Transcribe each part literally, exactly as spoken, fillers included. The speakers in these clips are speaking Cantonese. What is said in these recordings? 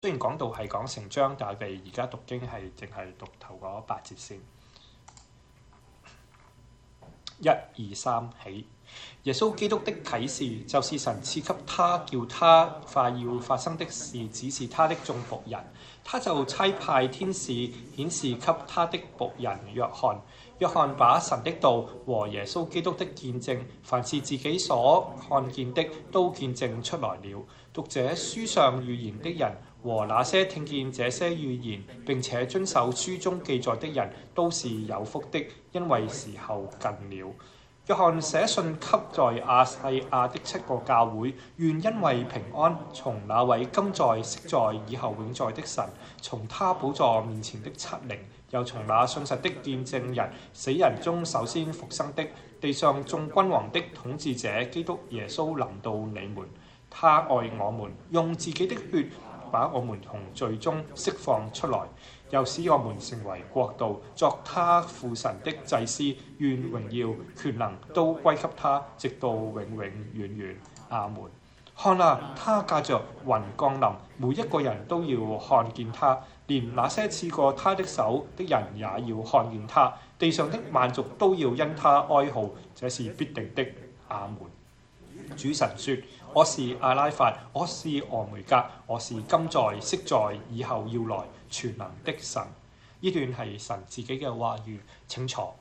雖然講到係講成章，但係我哋而家讀經係淨係讀頭嗰八節先。一二三起，耶穌基督的啟示，就是神賜給他，叫他快要發生的事指示他的眾僕人。他就差派天使顯示給他的僕人約翰。約翰把神的道和耶穌基督的見證，凡是自己所看見的，都見證出來了。讀這書上預言的人和那些聽見這些預言並且遵守書中記載的人，都是有福的，因為時候近了。約翰寫信給在亞細亞的七個教會，願因為平安，從那位今在、昔在、以後永在的神，從他寶座面前的七靈，又從那信實的見證人、死人中首先復生的地上眾君王的統治者基督耶穌臨到你們。他愛我們，用自己的血把我們從罪中釋放出來，又使我們成為國度，作他父神的祭司。願榮耀權能都歸給他，直到永永遠遠。阿門。看啊，他駕着雲降臨，每一個人都要看見他，連那些刺過他的手的人也要看見他。地上的萬族都要因他哀號，這是必定的。阿門。主神說：我是阿拉法，我是俄梅格，我是今在、昔在、以後要來、全能的神。呢段係神自己嘅話語，請坐。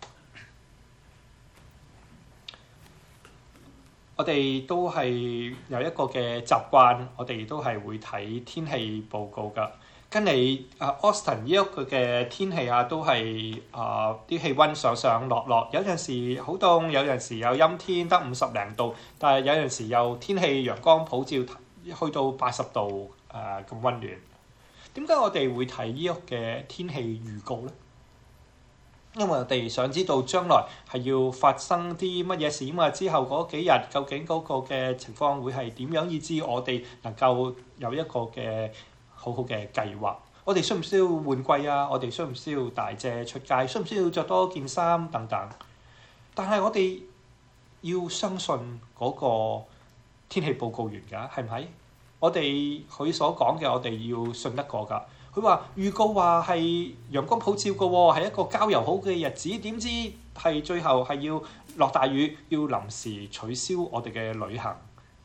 我哋都係有一個嘅習慣，我哋都係會睇天氣報告噶。跟你啊 Austin 呢一個嘅天氣啊，都係啊啲氣温上上落落，有陣時好凍，有陣時有陰天，得五十零度，但係有陣時又天氣陽光普照，去到八十度誒咁温暖。點解我哋會睇呢一個嘅天氣預告呢？因為我哋想知道將來係要發生啲乜嘢事啊嘛，之後嗰幾日究竟嗰個嘅情況會係點樣，以致我哋能夠有一個嘅好好嘅計劃。我哋需唔需要換季啊？我哋需唔需要大遮出街？需唔需要着多件衫等等？但係我哋要相信嗰個天氣報告員㗎，係唔係？我哋佢所講嘅，我哋要信得過㗎。佢話預告話係陽光普照嘅喎，係一個郊遊好嘅日子，點知係最後係要落大雨，要臨時取消我哋嘅旅行。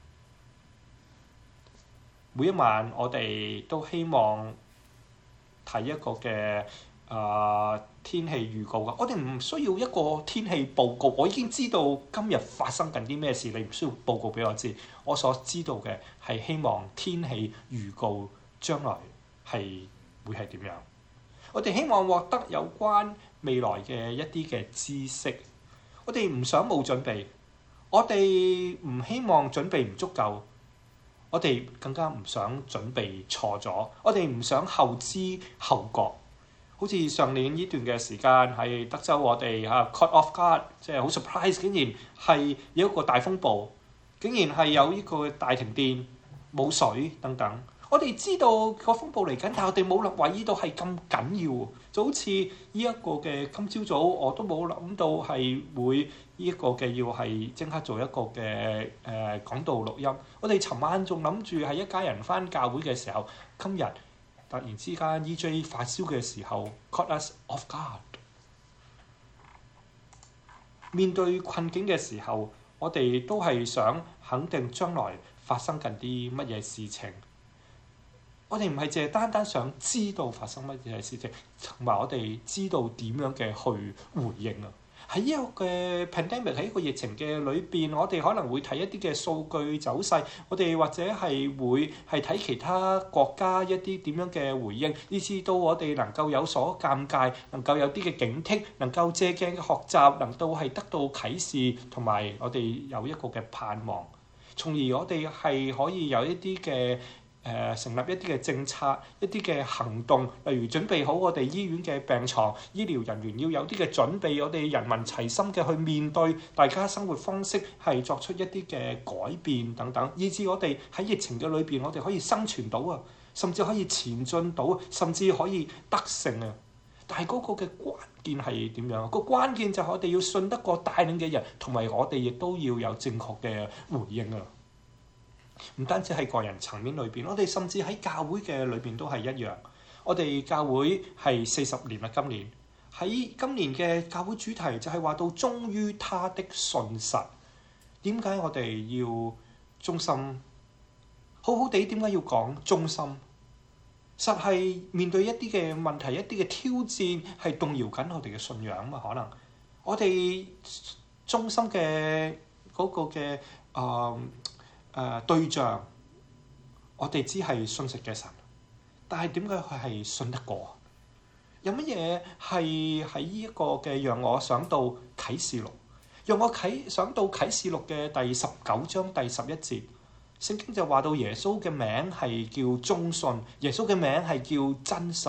每一晚我哋都希望睇一個嘅啊、呃、天氣預告㗎。我哋唔需要一個天氣報告，我已經知道今日發生緊啲咩事，你唔需要報告俾我知。我所知道嘅係希望天氣預告將來係會係點樣。我哋希望獲得有關未來嘅一啲嘅知識。我哋唔想冇準備，我哋唔希望準備唔足夠。我哋更加唔想準備錯咗，我哋唔想後知後覺。好似上年呢段嘅時間喺德州，我哋嚇 caught off guard，即係好 surprise，竟然係有一個大風暴，竟然係有呢個大停電、冇水等等。我哋知道個風暴嚟緊，但係我哋冇諗話呢度係咁緊要，就好似呢一個嘅今朝早我都冇諗到係會呢一個嘅要係即刻做一個嘅誒講道錄音。我哋尋晚仲諗住係一家人返教會嘅時候，今日突然之間 E J 發燒嘅時候 caught us off guard。面對困境嘅時候，我哋都係想肯定將來發生緊啲乜嘢事情。我哋唔係淨係單單想知道發生乜嘢事情，同埋我哋知道點樣嘅去回應啊！喺呢個嘅 pandemic，喺一個疫情嘅裏邊，我哋可能會睇一啲嘅數據走勢，我哋或者係會係睇其他國家一啲點樣嘅回應，以至到我哋能夠有所尷尬，能夠有啲嘅警惕，能夠借鏡嘅學習，能夠係得到啟示，同埋我哋有一個嘅盼望，從而我哋係可以有一啲嘅。誒、呃、成立一啲嘅政策，一啲嘅行動，例如準備好我哋醫院嘅病床，醫療人員要有啲嘅準備，我哋人民齊心嘅去面對大家生活方式，係作出一啲嘅改變等等，以至我哋喺疫情嘅裏邊，我哋可以生存到啊，甚至可以前進到，甚至可以得勝啊！但係嗰個嘅關鍵係點樣？個關鍵就係我哋要信得過帶領嘅人，同埋我哋亦都要有正確嘅回應啊！ 唔單止喺個人層面裏邊，我哋甚至喺教會嘅裏邊都係一樣。我哋教會係四十年啦，今年喺今年嘅教會主題就係話到忠於他的信實。點解我哋要忠心？好好地點解要講忠心？實係面對一啲嘅問題、一啲嘅挑戰，係動搖緊我哋嘅信仰嘛？可能我哋忠心嘅嗰個嘅誒誒對象，我哋只係信實嘅神，但係點解佢係信得過？有乜嘢係喺呢一個嘅讓我想到啟示錄，讓我啟想到啟示錄嘅第十九章第十一節。聖經就話到耶穌嘅名係叫忠信，耶穌嘅名係叫真實。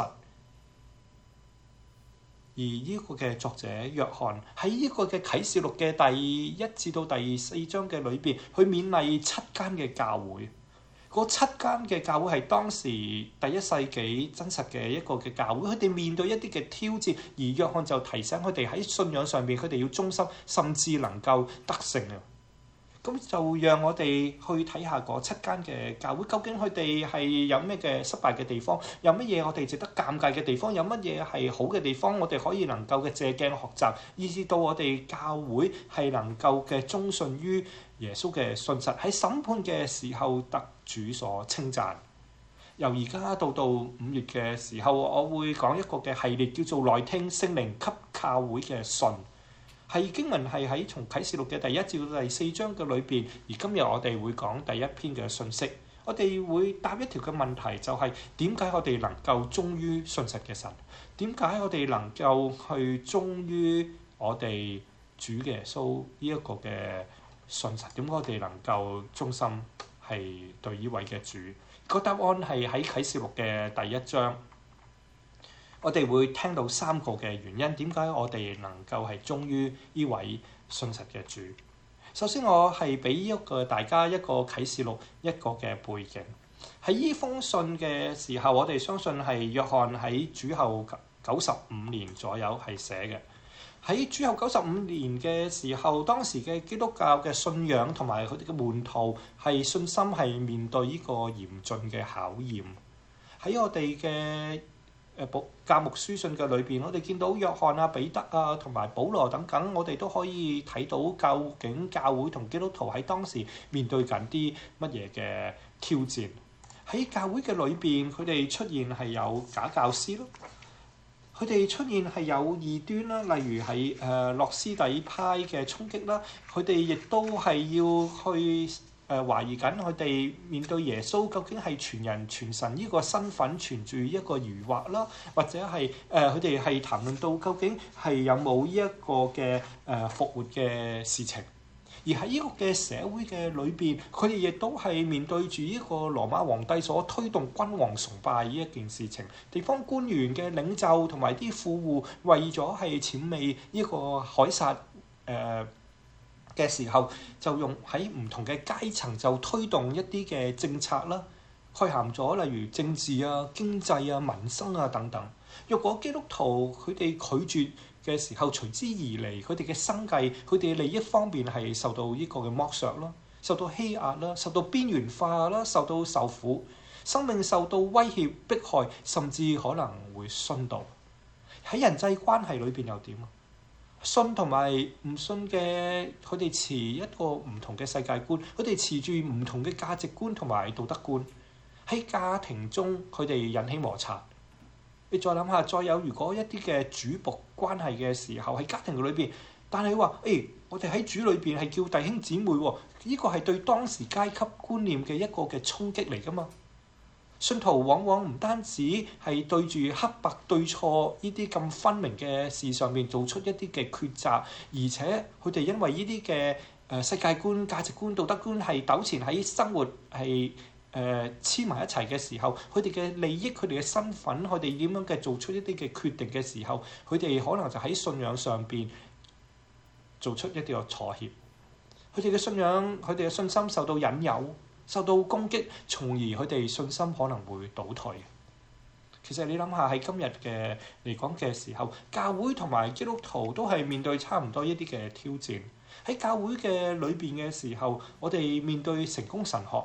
而呢個嘅作者約翰喺呢個嘅啟示錄嘅第一至到第四章嘅裏邊，去勉勵七間嘅教會。嗰七間嘅教會係當時第一世紀真實嘅一個嘅教會，佢哋面對一啲嘅挑戰，而約翰就提醒佢哋喺信仰上面，佢哋要忠心，甚至能夠得勝啊！咁就讓我哋去睇下嗰七間嘅教會，究竟佢哋係有咩嘅失敗嘅地方，有乜嘢我哋值得尷尬嘅地方，有乜嘢係好嘅地方，我哋可以能夠嘅借鏡學習，以至到我哋教會係能夠嘅忠信於耶穌嘅信實，喺審判嘅時候得主所稱讚。由而家到到五月嘅時候，我會講一個嘅系列，叫做來聽聖靈給教會嘅信。係經文係喺從啟示錄嘅第一至到第四章嘅裏邊，而今日我哋會講第一篇嘅信息。我哋會答一條嘅問題，就係點解我哋能夠忠於信實嘅神？點解我哋能夠去忠於我哋主耶穌呢一個嘅信實？點解我哋能夠忠心係對呢位嘅主？個答案係喺啟示錄嘅第一章。我哋會聽到三個嘅原因，點解我哋能夠係忠於呢位信實嘅主。首先，我係俾一個大家一個啟示錄一個嘅背景。喺呢封信嘅時候，我哋相信係約翰喺主後九十五年左右係寫嘅。喺主後九十五年嘅時候，當時嘅基督教嘅信仰同埋佢哋嘅門徒係信心係面對呢個嚴峻嘅考驗。喺我哋嘅誒保教牧書信嘅裏邊，我哋見到約翰啊、彼得啊同埋保羅等等，我哋都可以睇到究竟教會同基督徒喺當時面對緊啲乜嘢嘅挑戰。喺教會嘅裏邊，佢哋出現係有假教師咯，佢哋出現係有異端啦，例如係誒諾斯底派嘅衝擊啦，佢哋亦都係要去誒、呃、懷疑緊佢哋面對耶穌究竟係全人全神呢個身份存住一個疑惑啦，或者係誒佢哋係談論到究竟係有冇呢一個嘅誒、呃、復活嘅事情。而喺呢個嘅社會嘅裏邊，佢哋亦都係面對住呢個羅馬皇帝所推動君王崇拜呢一件事情。地方官員嘅領袖同埋啲富戶為咗係諂媚呢個凱撒誒。呃嘅時候，就用喺唔同嘅階層就推動一啲嘅政策啦，概含咗例如政治啊、經濟啊、民生啊等等。若果基督徒佢哋拒絕嘅時候，隨之而嚟佢哋嘅生計、佢哋嘅利益方面係受到呢個嘅剝削啦，受到欺壓啦，受到邊緣化啦，受到受苦，生命受到威脅迫害，甚至可能會殉道。喺人際關係裏邊又點啊？信同埋唔信嘅，佢哋持一個唔同嘅世界觀，佢哋持住唔同嘅價值觀同埋道德觀。喺家庭中，佢哋引起摩擦。你再諗下，再有如果一啲嘅主僕關係嘅時候，喺家庭裏邊，但係話誒，我哋喺主裏邊係叫弟兄姊妹喎，呢個係對當時階級觀念嘅一個嘅衝擊嚟㗎嘛。信徒往往唔單止係對住黑白對錯呢啲咁分明嘅事上面做出一啲嘅抉擇，而且佢哋因為呢啲嘅誒世界觀、價值觀、道德觀係糾纏喺生活係誒黐埋一齊嘅時候，佢哋嘅利益、佢哋嘅身份、佢哋點樣嘅做出一啲嘅決定嘅時候，佢哋可能就喺信仰上邊做出一啲嘅妥協。佢哋嘅信仰、佢哋嘅信心受到引誘、受到攻擊，從而佢哋信心可能會倒退。其實你諗下喺今日嘅嚟講嘅時候，教會同埋基督徒都係面對差唔多一啲嘅挑戰。喺教會嘅裏邊嘅時候，我哋面對成功神學，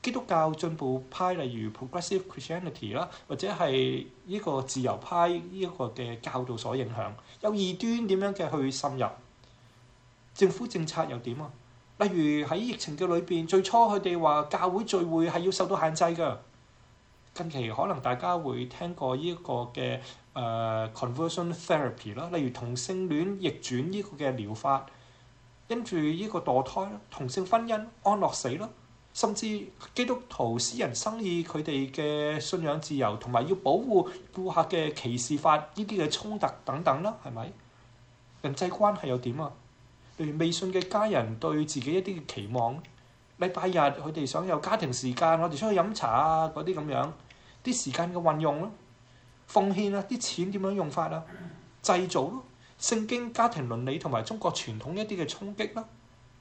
基督教進步派，例如 Progressive Christianity 啦，或者係呢個自由派呢一個嘅教導所影響，有異端點樣嘅去滲入，政府政策又點啊？例如喺疫情嘅裏邊，最初佢哋話教會聚會係要受到限制㗎。近期可能大家會聽過呢一個嘅誒、呃、conversion therapy 啦，例如同性戀逆轉呢個嘅療法，跟住呢個墮胎啦、同性婚姻安樂死啦，甚至基督徒私人生意佢哋嘅信仰自由，同埋要保護顧客嘅歧視法呢啲嘅衝突等等啦，係咪？人際關係又點啊？例如未信嘅家人對自己一啲嘅期望，禮拜日佢哋想有家庭時間，我哋出去飲茶啊嗰啲咁樣，啲時間嘅運用咯，奉獻啊，啲錢點樣用法啊，製造咯，聖經家庭倫理同埋中國傳統一啲嘅衝擊啦，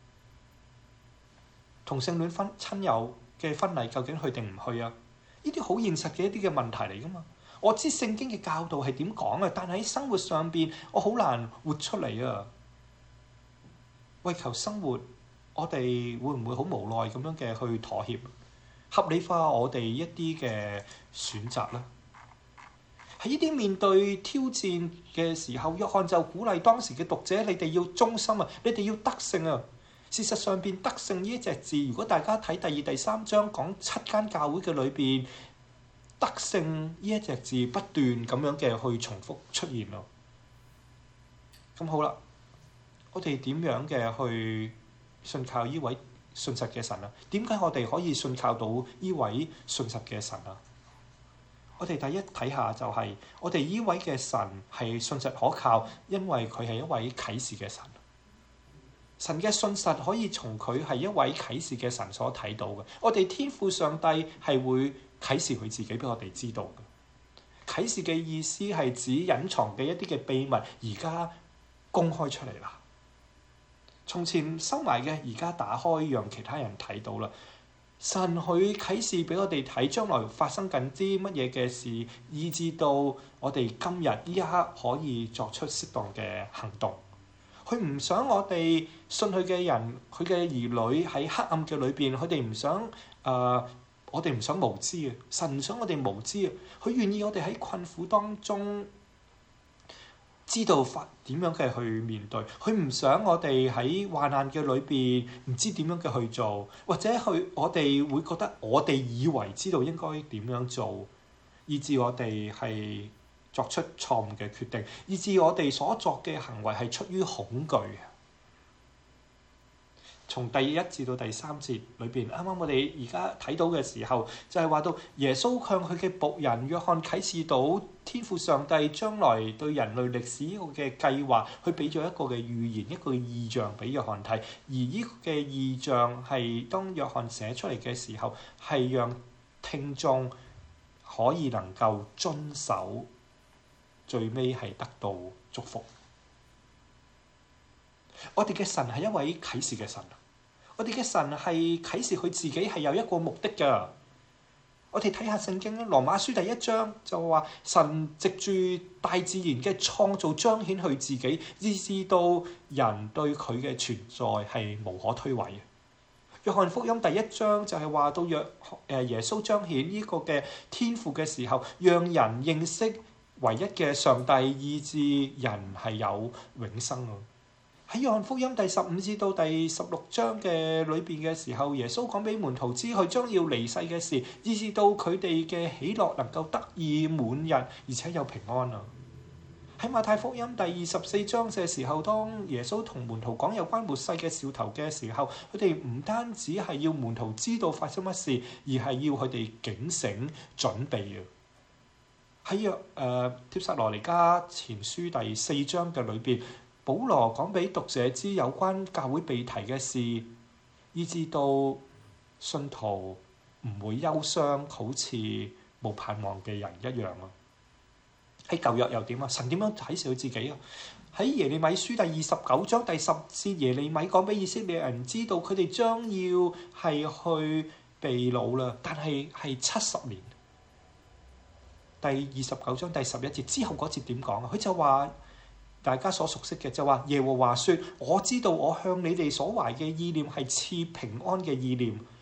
同性戀婚親友嘅婚禮究竟去定唔去啊？呢啲好現實嘅一啲嘅問題嚟噶嘛。我知聖經嘅教導係點講啊，但係喺生活上邊我好難活出嚟啊。為求生活，我哋會唔會好無奈咁樣嘅去妥協，合理化我哋一啲嘅選擇呢？喺呢啲面對挑戰嘅時候，約翰就鼓勵當時嘅讀者：你哋要忠心啊，你哋要得勝啊！事實上邊得勝呢一隻字，如果大家睇第二、第三章講七間教會嘅裏邊，得勝呢一隻字不斷咁樣嘅去重複出現咯。咁好啦。我哋點樣嘅去信靠呢位信實嘅神啊？點解我哋可以信靠到呢位信實嘅神啊？我哋第一睇下就係、是、我哋呢位嘅神係信實可靠，因為佢係一位啟示嘅神。神嘅信實可以從佢係一位啟示嘅神所睇到嘅。我哋天父上帝係會啟示佢自己俾我哋知道嘅。啟示嘅意思係指隱藏嘅一啲嘅秘密，而家公開出嚟啦。從前收埋嘅，而家打開，讓其他人睇到啦。神佢啟示俾我哋睇，將來發生緊啲乜嘢嘅事，以至到我哋今日呢一刻可以作出適當嘅行動。佢唔想我哋信佢嘅人，佢嘅兒女喺黑暗嘅裏邊，佢哋唔想誒、呃，我哋唔想無知啊！神唔想我哋無知啊！佢願意我哋喺困苦當中，知道法點樣嘅去面對，佢唔想我哋喺患難嘅裏邊唔知點樣嘅去做，或者去我哋會覺得我哋以為知道應該點樣做，以致我哋係作出錯誤嘅決定，以致我哋所作嘅行為係出於恐懼。從第一至到第三節裏邊，啱啱我哋而家睇到嘅時候，就係話到耶穌向佢嘅僕人約翰啟示到天父上帝將來對人類歷史呢個嘅計劃，佢俾咗一個嘅預言，一個異象俾約翰睇。而呢個嘅異象係當約翰寫出嚟嘅時候，係讓聽眾可以能夠遵守，最尾係得到祝福。我哋嘅神係一位啟示嘅神。我哋嘅神係啟示佢自己係有一個目的㗎。我哋睇下聖經啦，《羅馬書》第一章就話神藉住大自然嘅創造彰顯佢自己，以致到人對佢嘅存在係無可推諉嘅。約翰福音第一章就係話到約誒耶穌彰顯呢個嘅天父嘅時候，讓人認識唯一嘅上帝，以致人係有永生啊！喺約翰福音第十五至到第十六章嘅裏邊嘅時候，耶穌講俾門徒知佢將要離世嘅事，以致到佢哋嘅喜樂能夠得以滿溢，而且有平安啊！喺馬太福音第二十四章嘅時候，當耶穌同門徒講有關末世嘅兆頭嘅時候，佢哋唔單止係要門徒知道發生乜事，而係要佢哋警醒準備啊！喺約誒帖撒羅尼迦前書第四章嘅裏邊，保羅講俾讀者知有關教會被提嘅事，以致到信徒唔會憂傷，好似冇盼望嘅人一樣啊！喺舊約又點啊？神點樣啟示佢自己啊？喺耶利米書第二十九章第十節，耶利米講俾以色列人知道，佢哋將要係去被擄啦，但係係七十年。第二十九章第十一節之後嗰節點講啊？佢就話。大家所熟悉嘅就話耶和華說：我知道我向你哋所懷嘅意念係賜平安嘅意念，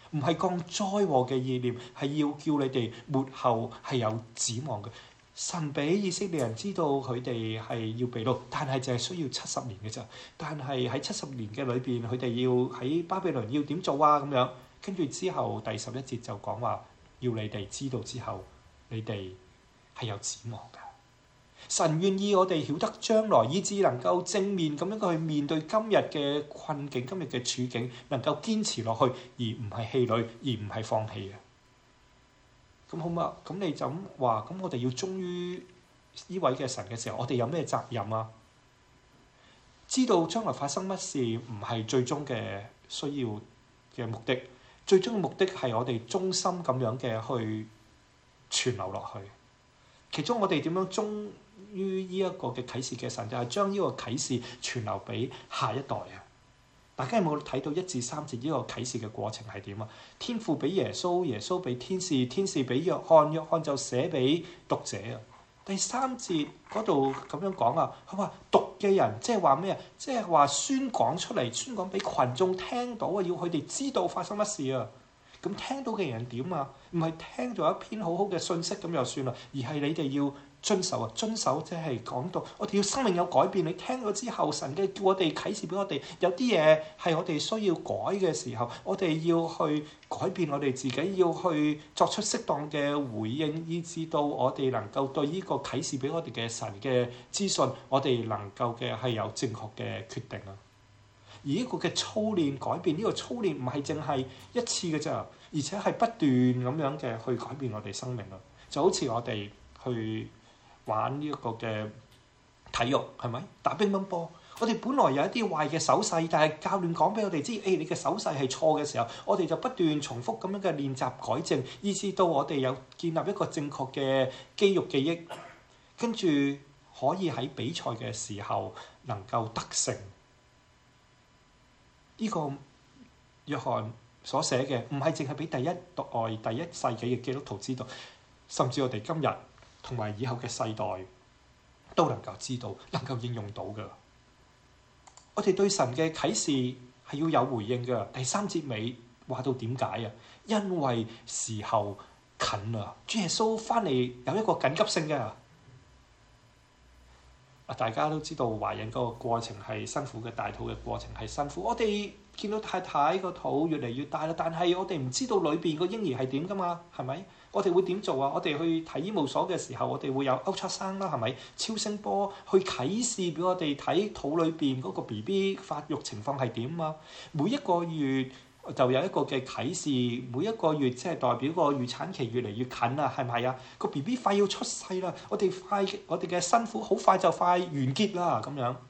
唔係降災禍嘅意念，係要叫你哋末後係有指望嘅。神俾以色列人知道佢哋係要被擄，但係就係需要七十年嘅咋。但係喺七十年嘅裏邊，佢哋要喺巴比倫要點做啊？咁樣跟住之後第十一節就講話，要你哋知道之後，你哋係有指望㗎。神願意我哋曉得將來，以致能夠正面咁樣去面對今日嘅困境、今日嘅處境，能夠堅持落去，而唔係氣餒，而唔係放棄嘅。咁好嘛？咁你就咁話，咁我哋要忠於呢位嘅神嘅時候，我哋有咩責任啊？知道將來發生乜事唔係最終嘅需要嘅目的，最終嘅目的係我哋忠心咁樣嘅去傳流落去。其中我哋點樣忠於呢一個嘅啟示嘅神，就係將呢個啟示傳流俾下一代啊！大家有冇睇到一至三節呢個啟示嘅過程係點啊？天父俾耶穌，耶穌俾天使，天使俾約翰，約翰就寫俾讀者啊。第三節嗰度咁樣講啊，佢話讀嘅人即係話咩啊？即係話宣講出嚟，宣講俾群眾聽到啊，要佢哋知道發生乜事啊。咁聽到嘅人點啊？唔係聽咗一篇好好嘅信息咁就算啦，而係你哋要遵守啊！遵守即係講到我哋要生命有改變。你聽咗之後，神嘅叫我哋啟示俾我哋，有啲嘢係我哋需要改嘅時候，我哋要去改變我哋自己，要去作出適當嘅回應，以至到我哋能夠對呢個啟示俾我哋嘅神嘅資訊，我哋能夠嘅係有正確嘅決定啊！而呢個嘅操練改變，呢個操練唔係淨係一次嘅咋，而且係不斷咁樣嘅去改變我哋生命啊！就好似我哋去玩呢一個嘅體育，係咪打乒乓波？我哋本來有一啲壞嘅手勢，但係教練講俾我哋知，誒、哎、你嘅手勢係錯嘅時候，我哋就不斷重複咁樣嘅練習改正，以至到我哋有建立一個正確嘅肌肉記憶，跟住可以喺比賽嘅時候能夠得勝。呢、這個約翰所寫嘅唔係淨係俾第一代、第一世紀嘅基督徒知道，甚至我哋今日同埋以後嘅世代都能夠知道，能夠應用到嘅。我哋對神嘅啟示係要有回應嘅。第三節尾話到點解啊？因為時候近啦，主耶穌翻嚟有一個緊急性嘅。啊，大家都知道懷孕嗰個過程係辛苦嘅，大肚嘅過程係辛苦。我哋見到太太個肚越嚟越大啦，但係我哋唔知道裏邊個嬰兒係點㗎嘛？係咪？我哋會點做啊？我哋去睇醫務所嘅時候，我哋會有 ultrasound 啦，係咪？超聲波去啟示俾我哋睇肚裏邊嗰個 B B 發育情況係點啊？每一個月就有一個嘅啟示，每一個月即係代表個預產期越嚟越近啦，係咪啊？個 B B 快要出世啦，我哋快，我哋嘅辛苦好快就快完結啦，咁樣。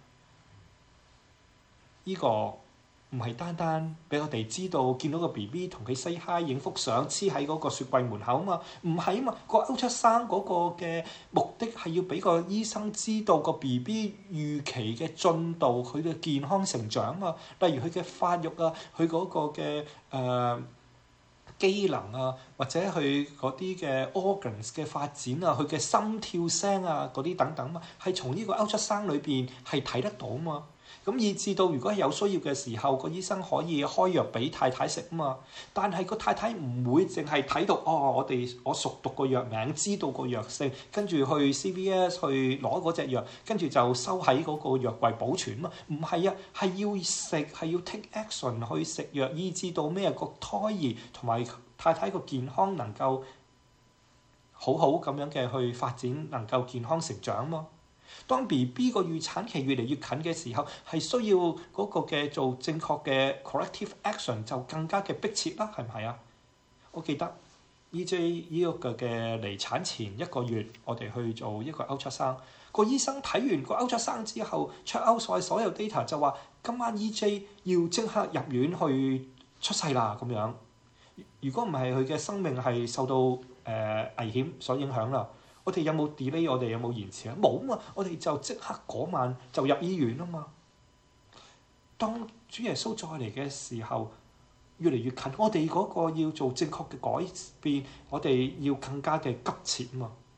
呢個唔係單單俾我哋知道，見到個 B B 同佢 say hi 影幅相，黐喺嗰個雪櫃門口啊嘛，唔係啊嘛，個 ultrasound嗰個嘅目的係要俾個醫生知道個 B B 預期嘅進度，佢嘅健康成長啊，例如佢嘅發育啊，佢嗰個嘅誒、呃、機能啊，或者佢嗰啲嘅 organs 嘅發展啊，佢嘅心跳聲啊嗰啲等等嘛，係從呢個 ultrasound裏邊係睇得到啊嘛。咁以至到如果係有需要嘅時候，個醫生可以開藥俾太太食啊嘛。但係個太太唔會淨係睇到哦，我哋我熟讀個藥名，知道個藥性，跟住去 C V S 去攞嗰隻藥，跟住就收喺嗰個藥櫃保存啊嘛。唔係啊，係要食，係要 take action 去食藥，以至到咩個胎兒同埋太太個健康能夠好好咁樣嘅去發展，能夠健康成長啊嘛。當 B B 個預產期越嚟越近嘅時候，係需要嗰個嘅做正確嘅 corrective action 就更加嘅迫切啦，係唔係啊？我記得 E J 呢個嘅嚟產前一個月，我哋去做一個 ultrasound，個醫生睇完個 ultrasound之後 check out 晒所有 data 就話今晚 E J 要即刻入院去出世啦咁樣。如果唔係佢嘅生命係受到誒、呃、危險所影響啦。我哋有冇 delay？ 我哋有冇延遲啊？冇啊嘛！我哋就即刻嗰晚就入醫院啊嘛。當主耶穌再嚟嘅時候，越嚟越近，我哋嗰個要做正確嘅改變，我哋要更加嘅急切啊嘛。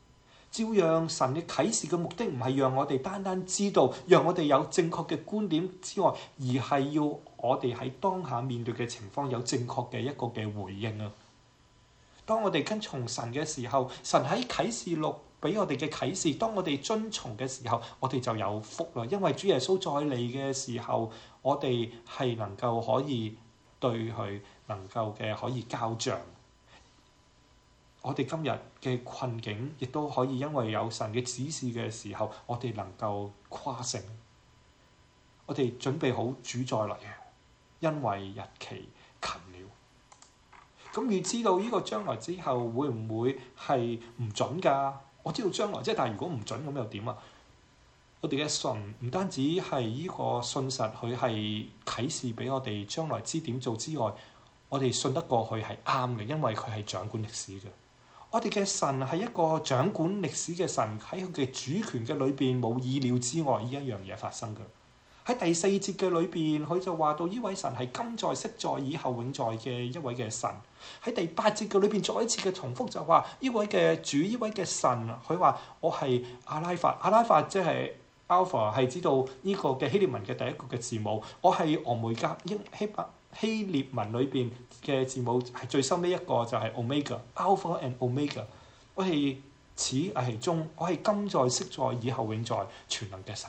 照樣神嘅啟示嘅目的唔係讓我哋單單知道，讓我哋有正確嘅觀點之外，而係要我哋喺當下面對嘅情況有正確嘅一個嘅回應啊！當我哋跟從神嘅時候，神喺啟示錄俾我哋嘅啟示，當我哋遵從嘅時候，我哋就有福啦。因為主耶穌再嚟嘅時候，我哋係能夠可以對佢能夠嘅可以交賬。我哋今日嘅困境，亦都可以因為有神嘅指示嘅時候，我哋能夠跨勝。我哋準備好主再嚟啊！因為日期近了。咁預知道呢個將來之後會唔會係唔準㗎？我知道將來啫，但係如果唔準咁又點啊？我哋嘅神唔單止係呢個信實，佢係啟示俾我哋將來知點做之外，我哋信得過佢係啱嘅，因為佢係掌管歷史嘅。我哋嘅神係一個掌管歷史嘅神，喺佢嘅主權嘅裏邊冇意料之外呢一樣嘢發生嘅。喺第四節嘅裏邊，佢就話到呢位神係今在、昔在、以後永在嘅一位嘅神。喺第八節嘅裏邊，再一次嘅重複就話呢位嘅主，呢位嘅神，佢話我係阿拉法，阿拉法即係 Alpha， 係知道呢個嘅希臘文嘅第一個嘅字母。我係俄梅加，英希伯希臘文裏邊嘅字母係最收尾一個就係 Omega，Alpha and Omega。我係始，我係終，我係今在、昔在、以後永在，全能嘅神。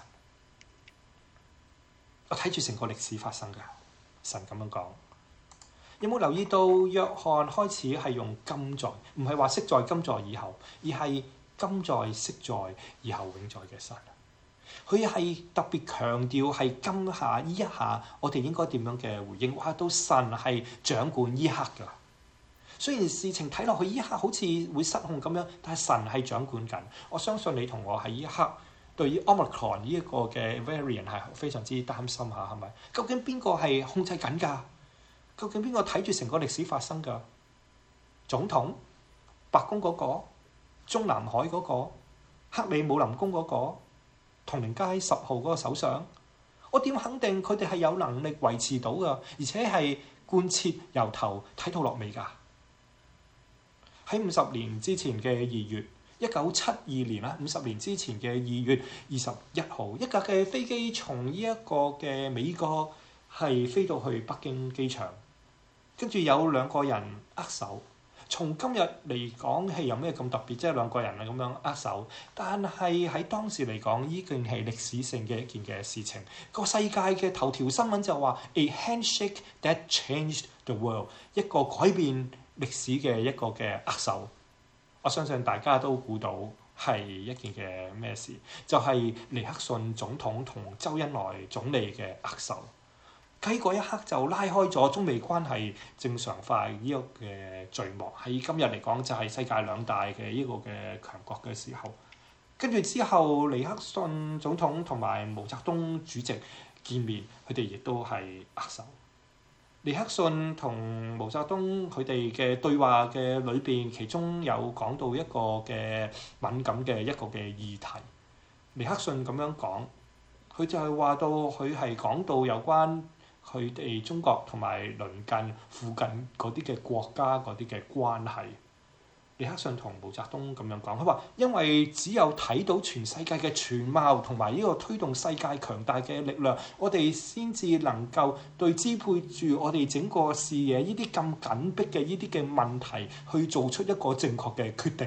我睇住成個歷史發生㗎，神咁樣講。有冇留意到約翰開始係用今在，唔係話昔在、今在、以後，而係今在、昔在、以後永在嘅神。佢係特別強調係今下呢一下，我哋應該點樣嘅回應？話到神係掌管呢刻㗎。雖然事情睇落去呢刻好似會失控咁樣，但係神係掌管緊。我相信你同我喺呢一刻，對於 Omicron 呢一個嘅 variant 係非常之擔心下，係咪？究竟邊個係控制緊㗎？究竟邊個睇住成個歷史發生㗎？總統、白宮嗰個、中南海嗰個、克里姆林宮嗰個、唐寧街十號嗰個首相，我點肯定佢哋係有能力維持到㗎？而且係貫徹由頭睇到落尾㗎。喺五十年之前嘅二月。一九七二年啦，五十年之前嘅二月二十一號，一架嘅飛機從呢一個嘅美國係飛到去北京機場，跟住有兩個人握手。從今日嚟講係有咩咁特別？即係兩個人係咁樣握手，但係喺當時嚟講，呢件係歷史性嘅一件嘅事情。個世界嘅頭條新聞就話 A handshake that changed the world， 一個改變歷史嘅一個嘅握手。我相信大家都估到係一件嘅咩事，就係尼克遜總統同周恩來總理嘅握手。喺嗰一刻就拉開咗中美關係正常化呢個嘅序幕。喺今日嚟講就係世界兩大嘅呢個嘅強國嘅時候。跟住之後，尼克遜總統同埋毛澤東主席見面，佢哋亦都係握手。尼克遜同毛澤東佢哋嘅對話嘅裏邊，其中有講到一個嘅敏感嘅一個嘅議題。尼克遜咁樣講，佢就係話到佢係講到有關佢哋中國同埋鄰近附近嗰啲嘅國家嗰啲嘅關係。尼克遜同毛澤東咁樣講，佢話因為只有睇到全世界嘅全貌同埋呢個推動世界強大嘅力量，我哋先至能夠對支配住我哋整個視野呢啲咁緊迫嘅呢啲嘅問題去做出一個正確嘅決定。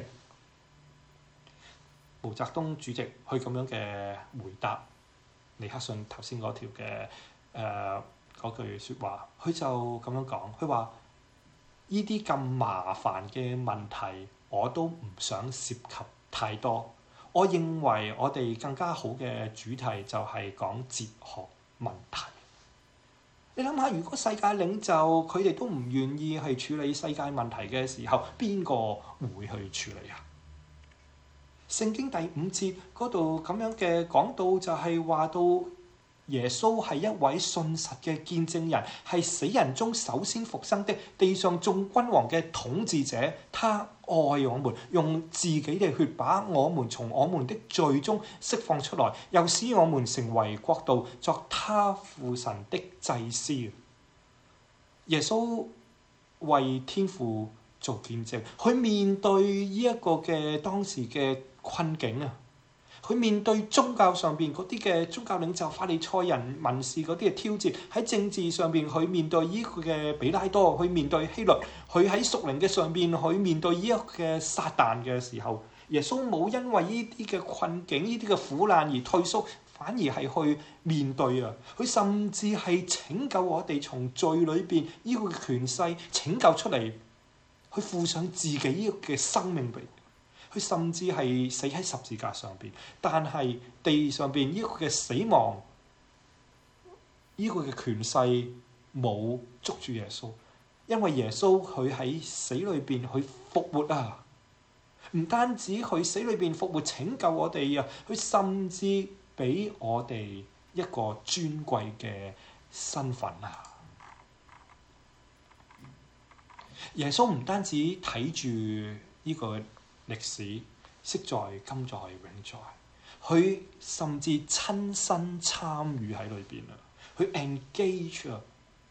毛澤東主席去咁樣嘅回答尼克遜頭先嗰條嘅誒嗰句説話，佢就咁樣講，佢話呢啲咁麻煩嘅問題，我都唔想涉及太多。我認為我哋更加好嘅主題就係講哲學問題。你諗下，如果世界領袖佢哋都唔願意去處理世界問題嘅時候，邊個會去處理啊？聖經第五節嗰度咁樣嘅講到就係話到，耶穌係一位信實嘅見證人，係死人中首先復生的地上眾君王嘅統治者。他愛我們，用自己嘅血把我們從我們的罪中釋放出來，又使我們成為國度，作他父神的祭司。耶穌為天父做見證，佢面對呢一個嘅當時嘅困境啊！佢面對宗教上邊嗰啲嘅宗教領袖、法利賽人、文士嗰啲嘅挑戰，喺政治上邊佢面對呢個嘅比拉多，佢面對希律，佢喺屬靈嘅上邊佢面對呢一個嘅撒旦嘅時候，耶穌冇因為呢啲嘅困境、呢啲嘅苦難而退縮，反而係去面對啊！佢甚至係拯救我哋從罪裏邊呢個權勢拯救出嚟，去付上自己呢個嘅生命俾。佢甚至係死喺十字架上邊，但係地上邊呢個嘅死亡，呢個嘅權勢冇捉住耶穌，因為耶穌佢喺死裏邊去復活啊！唔單止佢死裏邊復活拯救我哋啊，佢甚至俾我哋一個尊貴嘅身份啊！耶穌唔單止睇住呢個歷史昔在、今在、永在，佢甚至親身參與喺裏邊啊！佢 engage 啊，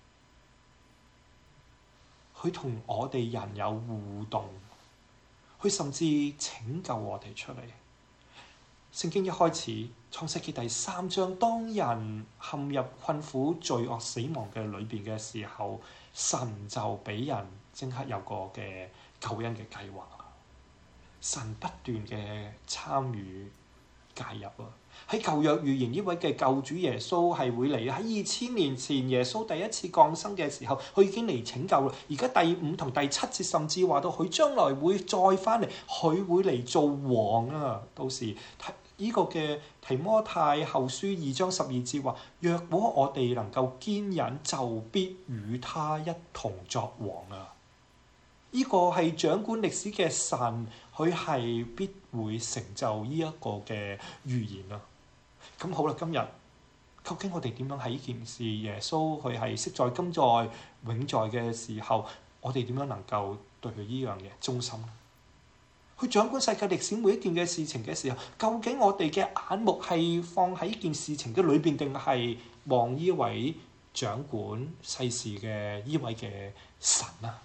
佢同我哋人有互動，佢甚至拯救我哋出嚟。聖經一開始創世記第三章，當人陷入困苦、罪惡、死亡嘅裏邊嘅時候，神就俾人即刻有個嘅救恩嘅計劃。神不斷嘅參與介入啊！喺舊約預言呢位嘅救主耶穌係會嚟，喺二千年前耶穌第一次降生嘅時候，佢已經嚟拯救啦。而家第五同第七節甚至話到佢將來會再翻嚟，佢會嚟做王啊！到時呢個嘅提摩太後書二章十二節話：若果我哋能夠堅忍，就必與他一同作王啊！呢個係掌管歷史嘅神，佢係必會成就呢一個嘅預言啊！咁好啦，今日究竟我哋點樣喺呢件事，耶穌佢係昔在、今在、永在嘅時候，我哋點樣能夠對佢呢樣嘢忠心？佢掌管世界歷史每一件嘅事情嘅時候，究竟我哋嘅眼目係放喺呢件事情嘅裏邊，定係望呢位掌管世事嘅呢位嘅神啊？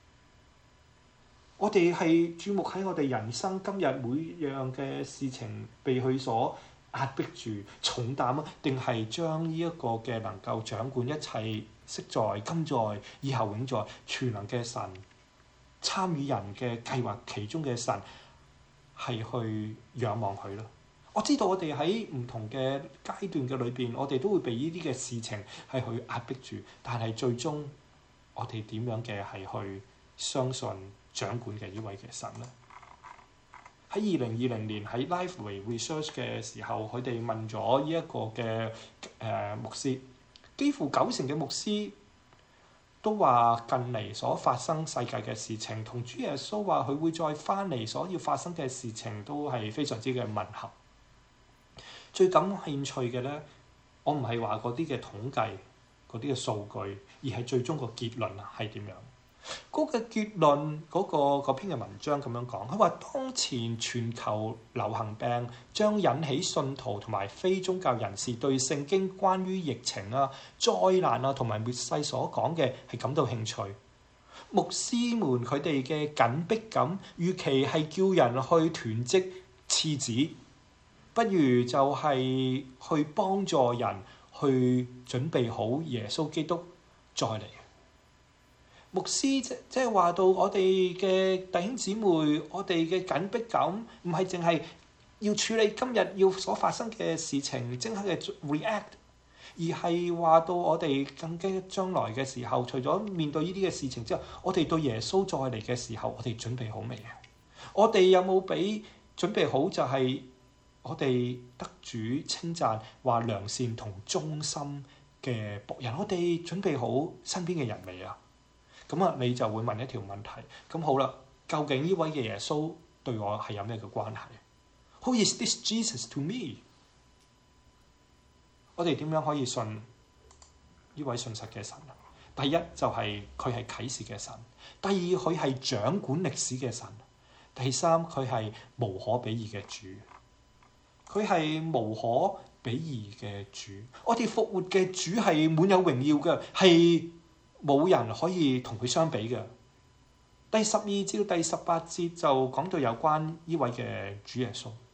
我哋係注目喺我哋人生今日每樣嘅事情被佢所壓迫住重擔啊，定係將呢一個嘅能夠掌管一切昔在、今在、以後永在全能嘅神，參與人嘅計劃其中嘅神，係去仰望佢咯。我知道我哋喺唔同嘅階段嘅裏邊，我哋都會被呢啲嘅事情係去壓迫住，但係最終我哋點樣嘅係去相信掌管嘅呢位嘅神咧？喺二零二零年喺 Lifeway Research 嘅時候，佢哋問咗呢一個嘅誒、呃、牧師，幾乎九成嘅牧師都話近嚟所發生世界嘅事情，同主耶穌話佢會再翻嚟所要發生嘅事情，都係非常之嘅吻合。最感興趣嘅咧，我唔係話嗰啲嘅統計、嗰啲嘅數據，而係最終個結論係點樣？嗰個結論嗰個嗰篇嘅文章咁樣講，佢話當前全球流行病將引起信徒同埋非宗教人士對聖經關於疫情啊、災難啊同埋末世所講嘅係感到興趣。牧師們佢哋嘅緊迫感，與其係叫人去囤積廁紙，不如就係去幫助人去準備好耶穌基督再嚟。牧師即即係話到我哋嘅弟兄姊妹，我哋嘅緊迫感唔係淨係要處理今日要所發生嘅事情，即刻嘅 react， 而係話到我哋更加將來嘅時候，除咗面對呢啲嘅事情之後，我哋對耶穌再嚟嘅時候，我哋準備好未啊？我哋有冇俾準備好？就係我哋得主稱讚話良善同忠心嘅僕人，我哋準備好身邊嘅人未啊？咁啊，你就會問一條問題。咁好啦，究竟呢位嘅耶穌對我係有咩嘅關係 ？Who is this Jesus to me？ 我哋點樣可以信呢位信實嘅神啊？第一就係佢係啟示嘅神，第二佢係掌管歷史嘅神，第三佢係無可比擬嘅主，佢係無可比擬嘅主。我哋復活嘅主係滿有榮耀嘅，係冇人可以同佢相比嘅。第十二至到第十八節就講到有關呢位嘅主耶穌，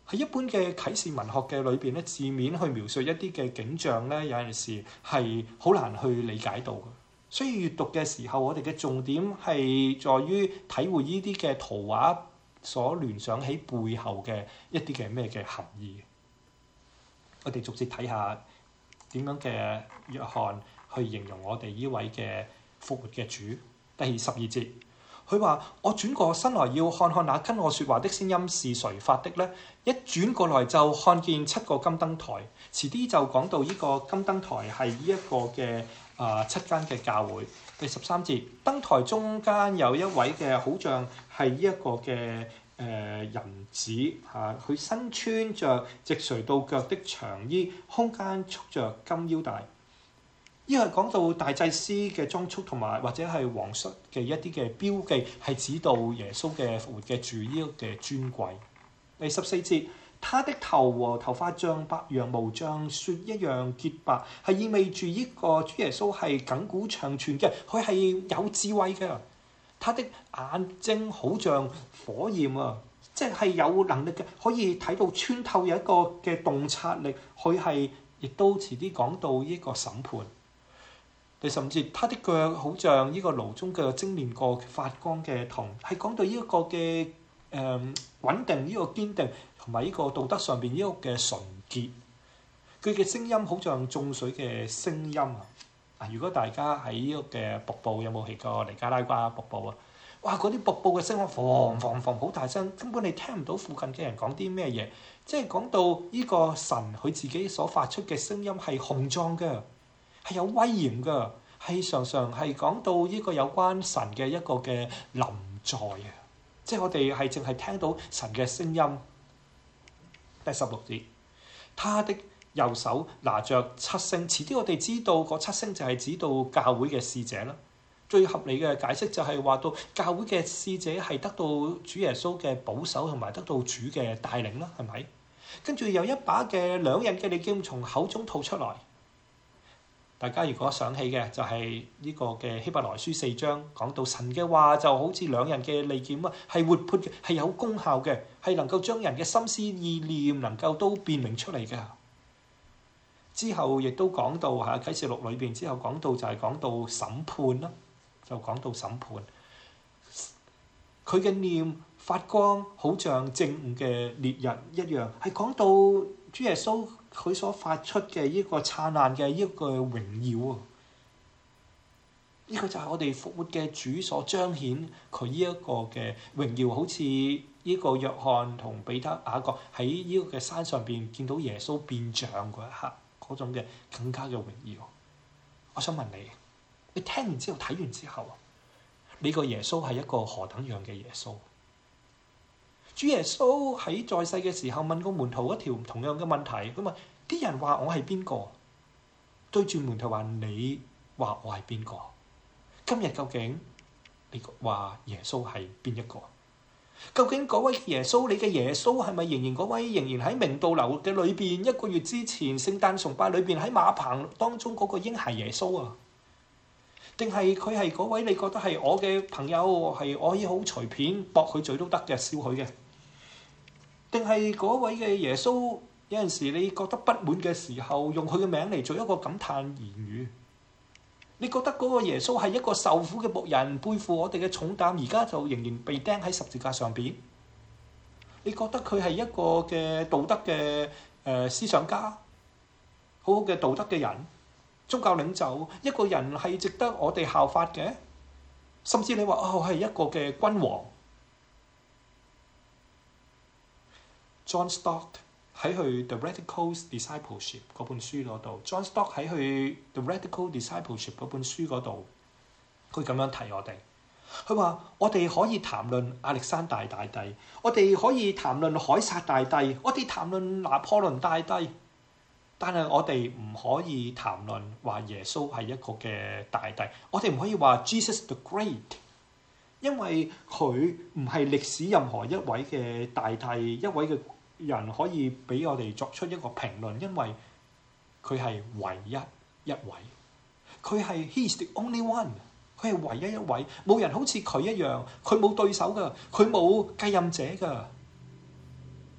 喺一般嘅啟示文學嘅裏邊咧，字面去描述一啲嘅景象咧，有陣時係好難去理解到嘅。所以閱讀嘅時候，我哋嘅重點係在於體會呢啲嘅圖畫所聯想起背後嘅一啲嘅咩嘅含義。我哋逐節睇下點樣嘅約翰去形容我哋呢位嘅復活嘅主。第十二節。佢話：我轉過身來要看看那跟我說話的聲音是誰發的呢？一轉過來就看見七個金燈台。遲啲就講到呢個金燈台係呢一個嘅啊、呃、七間嘅教會。第十三節，燈台中間有一位嘅好像係呢一個嘅誒、呃、人子嚇，佢、啊、身穿着直垂到腳的長衣，胸間束着金腰帶。呢個係講到大祭司嘅裝束同埋或者係皇室嘅一啲嘅標記，係指到耶穌嘅復活嘅主呢個嘅尊貴。第十四節，他的頭和頭髮像白羊毛，像雪一樣潔白，係意味住呢個主耶穌係亙古長存嘅，佢係有智慧嘅。他的眼睛好像火焰啊，即係有能力嘅，可以睇到穿透有一個嘅洞察力。佢係亦都遲啲講到呢個審判。第十五節，他的腳好像呢個爐中嘅精煉過發光嘅銅，係講到呢一個嘅誒、呃、穩定，呢、這個堅定同埋呢個道德上邊呢個嘅純潔。佢嘅聲音好像眾水嘅聲音啊！啊，如果大家喺呢個嘅瀑布有冇去過尼加拉瓜瀑布啊？哇！嗰啲瀑布嘅聲音，防防防好大聲，根本你聽唔到附近嘅人講啲咩嘢。即係講到呢個神佢自己所發出嘅聲音係雄壯嘅。係有威嚴㗎，係常常係講到呢個有關神嘅一個嘅臨在啊！即係我哋係淨係聽到神嘅聲音。第十六節，他的右手拿着七星，遲啲我哋知道嗰七星就係指到教會嘅使者啦。最合理嘅解釋就係話到教會嘅使者係得到主耶穌嘅保守同埋得到主嘅帶領啦，係咪？跟住有一把嘅兩刃嘅利劍從口中吐出來。大家如果想起嘅就係呢個嘅希伯來書四章講到神嘅話就好似兩刃嘅利劍啊，係活潑嘅，係有功效嘅，係能夠將人嘅心思意念能夠都辨明出嚟嘅。之後亦都講到嚇啟示錄裏邊之後講到就係講到審判啦，就講到審判。佢嘅臉發光，好像正午嘅烈日一樣，係講到主耶穌佢所發出嘅呢個燦爛嘅呢個榮耀啊！呢、這個就係我哋復活嘅主所彰顯佢呢一個嘅榮耀，好似呢個約翰同彼得、雅各喺呢個嘅山上邊見到耶穌變像嗰一刻，嗰種嘅更加嘅榮耀。我想問你，你聽完之後睇完之後，呢個耶穌係一個何等樣嘅耶穌？主耶穌喺在，在世嘅時候問過門徒一條同樣嘅問題，咁啊啲人話我係邊個？對住門徒話你話我係邊個？今日究竟你話耶穌係邊一個？究竟嗰位耶穌，你嘅耶穌係咪仍然嗰位仍然喺明道樓嘅裏邊一個月之前聖誕崇拜裏邊喺馬棚當中嗰個嬰孩耶穌啊？定係佢係嗰位你覺得係我嘅朋友，係我可以好隨便駁佢嘴都得嘅，笑佢嘅？定係嗰位嘅耶穌，有陣時你覺得不滿嘅時候，用佢嘅名嚟做一個感嘆言語。你覺得嗰個耶穌係一個受苦嘅僕人，背負我哋嘅重擔，而家就仍然被釘喺十字架上邊？你覺得佢係一個嘅道德嘅誒、呃、思想家，好好嘅道德嘅人，宗教領袖，一個人係值得我哋效法嘅？甚至你話哦係一個嘅君王。John Stott 喺佢 The Radical Discipleship 嗰本書嗰度 ，John Stott 喺佢 The Radical Discipleship 嗰本書嗰度，佢咁樣提我哋。佢話：我哋可以談論亞歷山大大帝，我哋可以談論凱撒大帝，我哋談論拿破崙大帝，但係我哋唔可以談論話耶穌係一個嘅大帝。我哋唔可以話 Jesus the Great， 因為佢唔係歷史任何一位嘅大帝，一位嘅人可以俾我哋作出一個評論，因為佢係唯一一位，佢係 He is the only one， 佢係唯一一位，冇人好似佢一樣，佢冇對手㗎，佢冇繼任者㗎。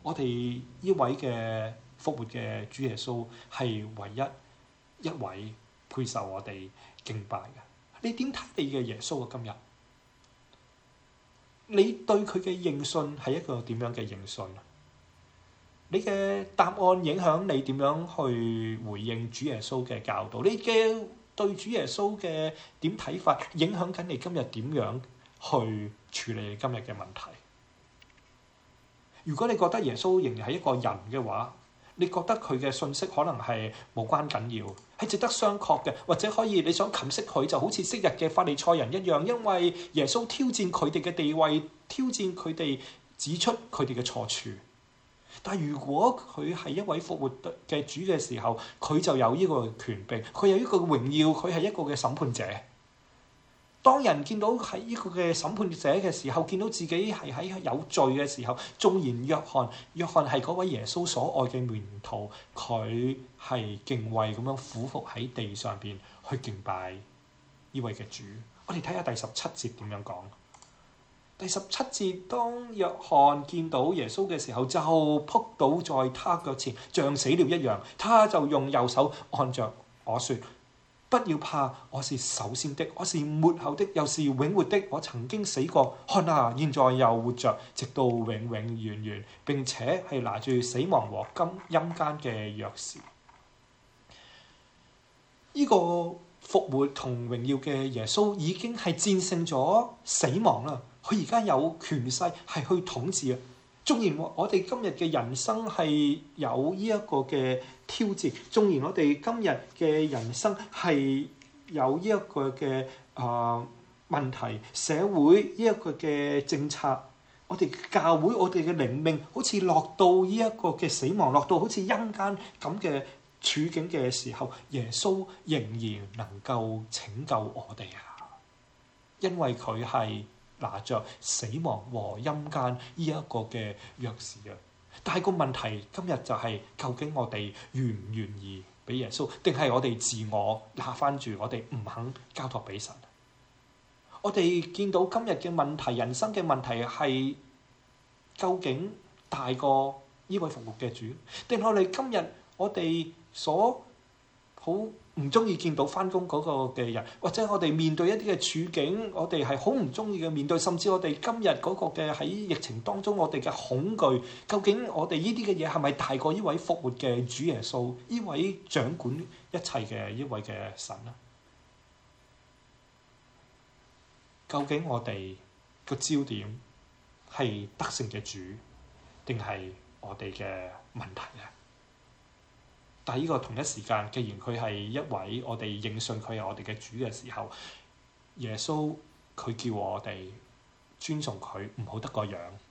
我哋呢位嘅復活嘅主耶穌係唯一一位配受我哋敬拜嘅。你點睇你嘅耶穌啊？今日你對佢嘅認信係一個點樣嘅認信啊？你嘅答案影響你點樣去回應主耶穌嘅教導？你嘅對主耶穌嘅點睇法，影響緊你今日點樣去處理你今日嘅問題？如果你覺得耶穌仍然係一個人嘅話，你覺得佢嘅信息可能係無關緊要，係值得商榷嘅，或者可以你想冚熄佢，就好似昔日嘅法利賽人一樣，因為耶穌挑戰佢哋嘅地位，挑戰佢哋，指出佢哋嘅錯處。但係如果佢係一位復活嘅主嘅時候，佢就有呢個權柄，佢有呢個榮耀，佢係一個嘅審判者。當人見到喺呢個嘅審判者嘅時候，見到自己係喺有罪嘅時候，縱然約翰，約翰係嗰位耶穌所愛嘅門徒，佢係敬畏咁樣俯伏喺地上邊去敬拜呢位嘅主。我哋睇下第十七節點樣講。第十七節，當約翰見到耶穌嘅時候，就仆倒在他腳前，像死了一樣。他就用右手按着我說：不要怕，我是首先的，我是末後的，又是永活的。我曾經死過，看啊，現在又活着，直到永永遠遠。並且係拿住死亡和陰陰間嘅鑰匙。呢、這個復活同榮耀嘅耶穌已經係戰勝咗死亡啦。佢而家有權勢係去統治啊！縱然我哋今日嘅人生係有呢一個嘅挑戰，縱然我哋今日嘅人生係有呢一個嘅啊、呃、問題，社會呢一個嘅政策，我哋教會我哋嘅靈命好似落到呢一個嘅死亡，落到好似陰間咁嘅處境嘅時候，耶穌仍然能夠拯救我哋啊！因為佢係拿着死亡和陰間呢一個嘅鑰匙啊！但係個問題今日就係，究竟我哋願唔願意俾耶穌，定係我哋自我拿翻住，我哋唔肯交託俾神？我哋見到今日嘅問題，人生嘅問題係究竟大過呢位復活嘅主，定係我哋今日我哋所好唔中意見到返工嗰個嘅人，或者我哋面對一啲嘅處境，我哋係好唔中意嘅面對，甚至我哋今日嗰個嘅喺疫情當中，我哋嘅恐懼，究竟我哋呢啲嘅嘢係咪大過呢位復活嘅主耶穌，呢位掌管一切嘅呢位嘅神呢？究竟我哋個焦點係得勝嘅主，定係我哋嘅問題呢？但係呢個同一時間，既然佢係一位我哋認信佢係我哋嘅主嘅時候，耶穌佢叫我哋尊重佢，唔好得個樣，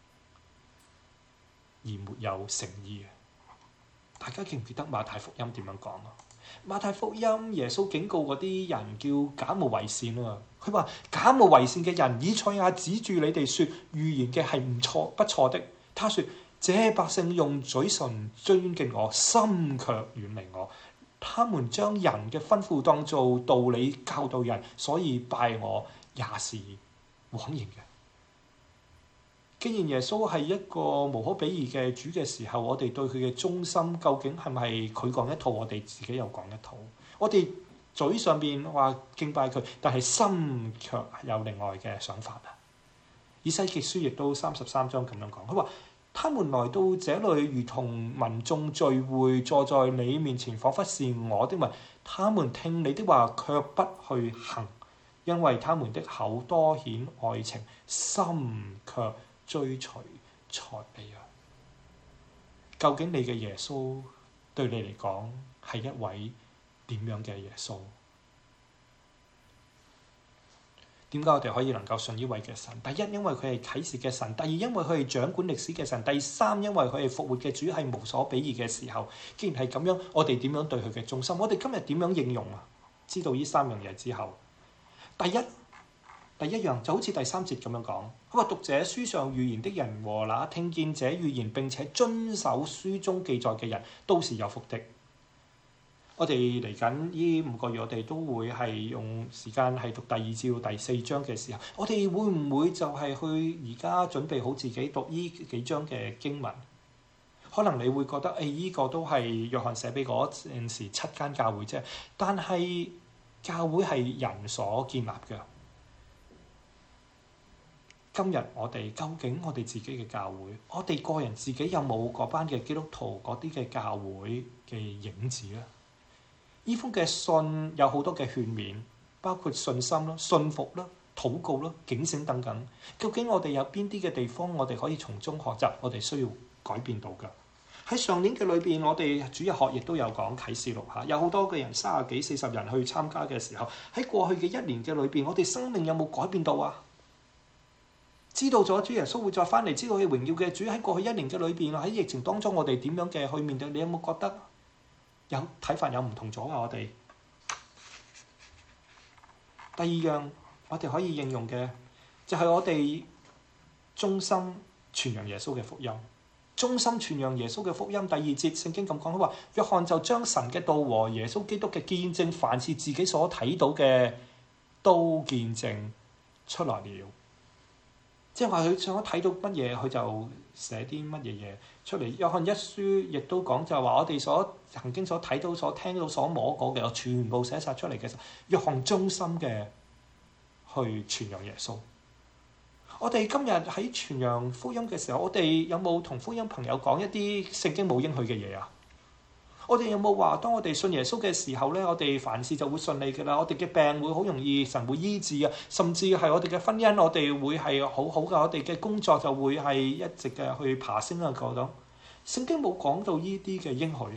而沒有誠意。大家記唔記得馬太福音點樣講啊？馬太福音耶穌警告嗰啲人叫假冒為善啊！佢話假冒為善嘅人，以賽亞指住你哋說預言嘅係唔錯不錯的。他說：這百姓用嘴唇尊敬我，心卻遠離我。他們將人嘅吩咐當做道理教導人，所以拜我也是枉然嘅。既然耶穌係一個無可比擬嘅主嘅時候，我哋對佢嘅忠心究竟係咪佢講一套，我哋自己又講一套？我哋嘴上邊話敬拜佢，但係心卻有另外嘅想法啊！以西結書亦都三十三章咁樣講，佢話：他們來到這裏，如同民眾聚會，坐在你面前，彷彿是我的民。他們聽你的話，卻不去行，因為他們的口多顯愛情，心卻追隨財利啊！究竟你嘅耶穌對你嚟講係一位點樣嘅耶穌？點解我哋可以能夠信呢位嘅神？第一，因為佢係啟示嘅神；第二，因為佢係掌管歷史嘅神；第三，因為佢係復活嘅主，係無所比擬嘅時候。既然係咁樣，我哋點樣對佢嘅忠心？我哋今日點樣應用啊？知道呢三樣嘢之後，第一，第一樣就好似第三節咁樣講，佢話讀這書上預言的人和那聽見這預言並且遵守書中記載嘅人，都是有福的。我哋嚟緊呢五個月，我哋都會係用時間係讀第二至到第四章嘅時候，我哋會唔會就係去而家準備好自己讀呢幾章嘅經文？ 可能你會覺得誒依、這個都係約翰寫俾嗰陣時七間教會啫，但係教會係人所建立嘅。今日我哋究竟我哋自己嘅教會，我哋個人自己有冇嗰班嘅基督徒嗰啲嘅教會嘅影子咧？呢封嘅信有好多嘅勸勉，包括信心啦、信服啦、禱告啦、警醒等等。究竟我哋有邊啲嘅地方，我哋可以從中學習，我哋需要改變到㗎？喺上年嘅裏邊，我哋主日學亦都有講啟示錄嚇，有好多嘅人三十幾四十人去參加嘅時候，喺過去嘅一年嘅裏邊，我哋生命有冇改變到啊？知道咗主耶穌會再翻嚟，知道佢榮耀嘅主喺過去一年嘅裏邊，喺疫情當中，我哋點樣嘅去面對？你有冇覺得有睇法有唔同咗啊？我哋第二樣我哋可以應用嘅就係、是、我哋忠心傳揚耶穌嘅福音，忠心傳揚耶穌嘅福音。第二節聖經咁講，佢話約翰就將神嘅道和耶穌基督嘅見證，凡是自己所睇到嘅都見證出來了。即係話佢想睇到乜嘢，佢就寫啲乜嘢嘢出嚟。約翰一書亦都講就係話，我哋所曾經所睇到、所聽到、所摸過嘅，我全部寫晒出嚟嘅時候，約翰忠心嘅去傳揚耶穌。我哋今日喺傳揚福音嘅時候，我哋有冇同福音朋友講一啲聖經冇應許嘅嘢啊？我哋有冇話，當我哋信耶穌嘅時候咧，我哋凡事就會順利嘅啦？我哋嘅病會好容易，神會醫治啊！甚至係我哋嘅婚姻，我哋會係好好嘅。我哋嘅工作就會係一直嘅去爬升啊！嗰種聖經冇講到呢啲嘅應許。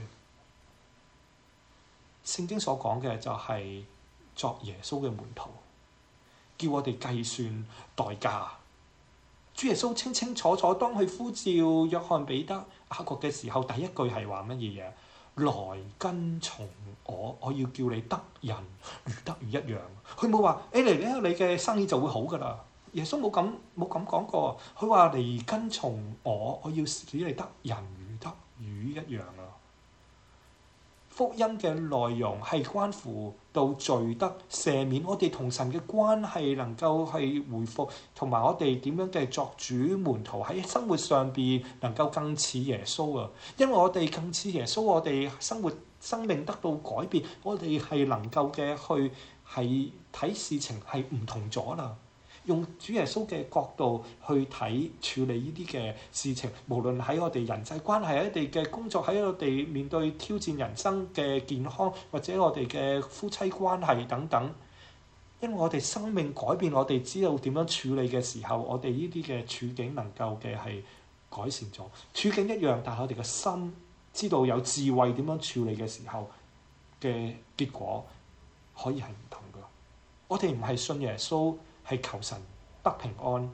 聖經所講嘅就係作耶穌嘅門徒，叫我哋計算代價。主耶穌清清楚楚，當佢呼召約翰彼得、雅各嘅時候，第一句係話乜嘢嘢？來跟從我，我要叫你得人如得魚一樣。佢冇話誒嚟咧，你嘅生意就會好噶啦。耶穌冇咁冇咁講過。佢話嚟跟從我，我要使你得人如得魚一樣啊。福音嘅內容係關乎到罪得赦免，我哋同神嘅關係能夠係回復，同埋我哋點樣嘅作主門徒喺生活上邊能夠更似耶穌啊！因為我哋更似耶穌，我哋生活生命得到改變，我哋係能夠嘅去係睇事情係唔同咗啦。用主耶穌嘅角度去睇處理呢啲嘅事情，無論喺我哋人際關係、喺我哋嘅工作、喺我哋面對挑戰人生嘅健康，或者我哋嘅夫妻關係等等。因為我哋生命改變，我哋知道點樣處理嘅時候，我哋呢啲嘅處境能夠嘅係改善咗。處境一樣，但係我哋嘅心知道有智慧點樣處理嘅時候嘅結果可以係唔同㗎。我哋唔係信耶穌係求神得平安、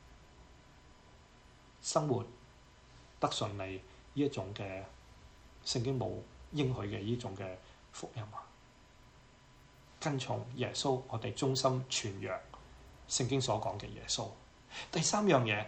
生活得順利呢一種嘅聖經冇應許嘅呢種嘅福音啊！跟從耶穌，我哋忠心傳揚聖經所講嘅耶穌。第三樣嘢，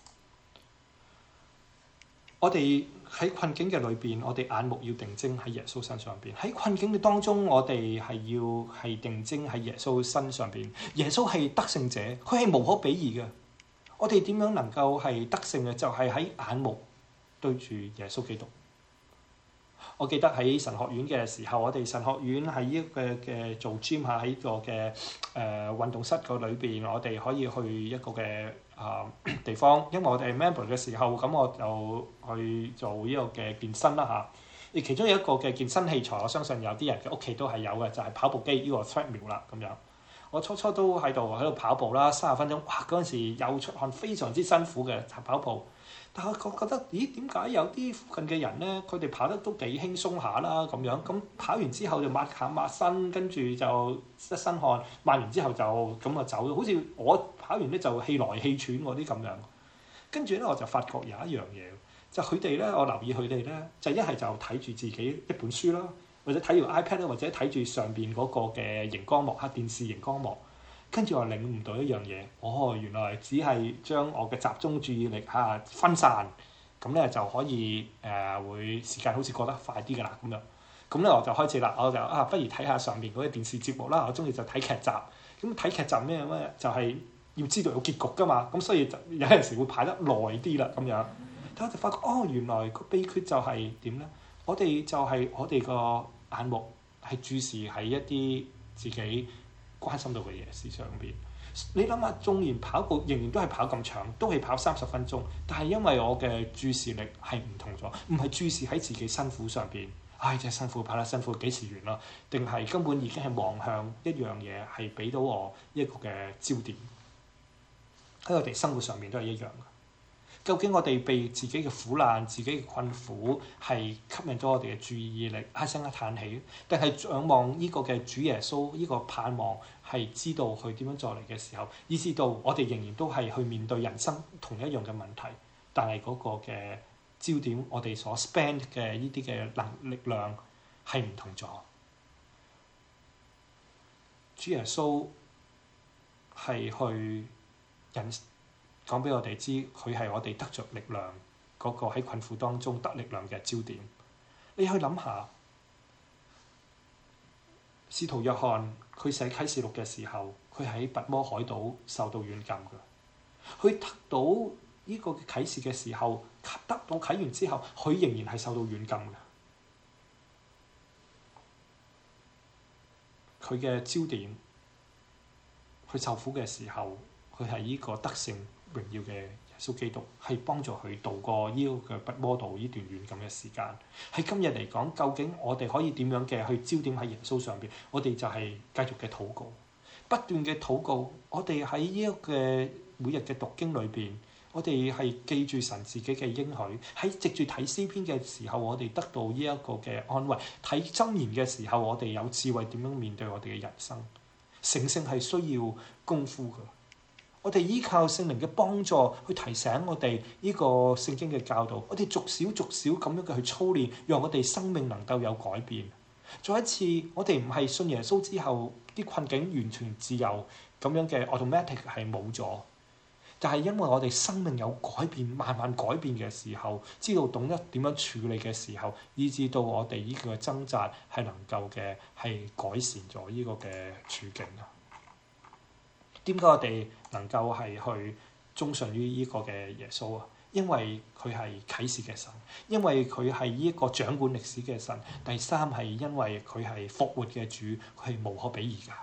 我哋喺困境嘅裏邊，我哋眼目要定睛喺耶穌身上邊。喺困境嘅當中，我哋係要係定睛喺耶穌身上邊。耶穌係得勝者，佢係無可比擬嘅。我哋點樣能夠係得勝嘅？就係喺眼目對住耶穌基督。我記得喺神學院嘅時候，我哋神學院喺呢個嘅做 gym 下喺個嘅誒運動室個裏邊，我哋可以去一個嘅啊、呃、地方。因為我哋係 member 嘅時候，咁我就去做呢個嘅健身啦嚇。而其中有一個嘅健身器材，我相信有啲人嘅屋企都係有嘅，就係、是、跑步機呢個 treadmill 啦咁樣。我初初都喺度喺度跑步啦，三十分鐘，哇！嗰陣時又出汗，非常之辛苦嘅跑步。但係我覺得，咦？點解有啲附近嘅人咧，佢哋跑得都幾輕鬆下啦咁樣。咁跑完之後就抹下抹身，跟住就一身汗，抹完之後就咁啊走。好似我跑完咧就氣來氣喘嗰啲咁樣。跟住咧我就發覺有一樣嘢，就佢哋咧，我留意佢哋咧，就一係就睇住自己一本書啦，或者睇住 iPad 啦，或者睇住上邊嗰個嘅熒光幕，黑電視熒光幕。跟住我領悟到一樣嘢，哦，原來只係將我嘅集中注意力嚇、啊、分散，咁咧就可以誒、呃、會時間好似過得快啲㗎啦咁樣。咁咧我就開始啦，我就啊不如睇下上邊嗰啲電視節目啦。我中意就睇劇集，咁睇劇集咩咩就係、是、要知道有結局㗎嘛。咁所以就有陣時會排得耐啲啦咁樣。 但我哋發覺，哦，原來個秘訣就係點咧？我哋就係我哋個眼目係注視喺一啲自己關心到嘅嘢事上邊。你諗下，縱然跑步仍然都係跑咁長，都係跑三十分鐘，但係因為我嘅注視力係唔同咗，唔係注視喺自己辛苦上邊，唉，真係辛苦，跑得辛苦，幾時完啦？定係根本已經係望向一樣嘢，係俾到我一個嘅焦點。喺我哋生活上面都係一樣嘅。究竟我哋被自己嘅苦難、自己嘅困苦係吸引咗我哋嘅注意力，唉聲一嘆氣，定係仰望呢個嘅主耶穌，呢、這個盼望係知道佢點樣再嚟嘅時候，以至到我哋仍然都係去面對人生同一樣嘅問題，但係嗰個嘅焦點，我哋所 spend 嘅呢啲嘅能力量係唔同咗。主耶穌係去引。講俾我哋知，佢係我哋得着力量嗰、那個喺困苦當中得力量嘅焦點。你去諗下，使徒約翰佢寫啟示錄嘅時候，佢喺拔摩海島受到軟禁嘅。佢得到呢個啟示嘅時候，得到啟完之後，佢仍然係受到軟禁嘅。佢嘅焦點，佢受苦嘅時候，佢係呢個得勝榮耀嘅耶穌基督，係幫助佢渡過呢個嘅拔摩島呢段軟禁嘅時間。喺今日嚟講，究竟我哋可以點樣嘅去焦點喺耶穌上邊？我哋就係繼續嘅禱告，不斷嘅禱告。我哋喺呢一個每日嘅讀經裏邊，我哋係記住神自己嘅應許。喺藉住睇詩篇嘅時候，我哋得到呢一個嘅安慰；睇箴言嘅時候，我哋有智慧點樣面對我哋嘅人生。成聖係需要功夫㗎。我哋依靠聖靈嘅幫助去提醒我哋呢個聖經嘅教導，我哋逐少逐少咁樣嘅去操練，讓我哋生命能夠有改變。再一次，我哋唔係信耶穌之後啲困境完全自由咁樣嘅 automatic 係冇咗，但係因為我哋生命有改變，慢慢改變嘅時候，知道懂得點樣處理嘅時候，以至到我哋呢個掙扎係能夠嘅係改善咗呢個嘅處境啊。點解我哋能夠係去忠信於呢個嘅耶穌啊？因為佢係啟示嘅神，因為佢係呢一個掌管歷史嘅神。第三係因為佢係復活嘅主，佢係無可比擬㗎。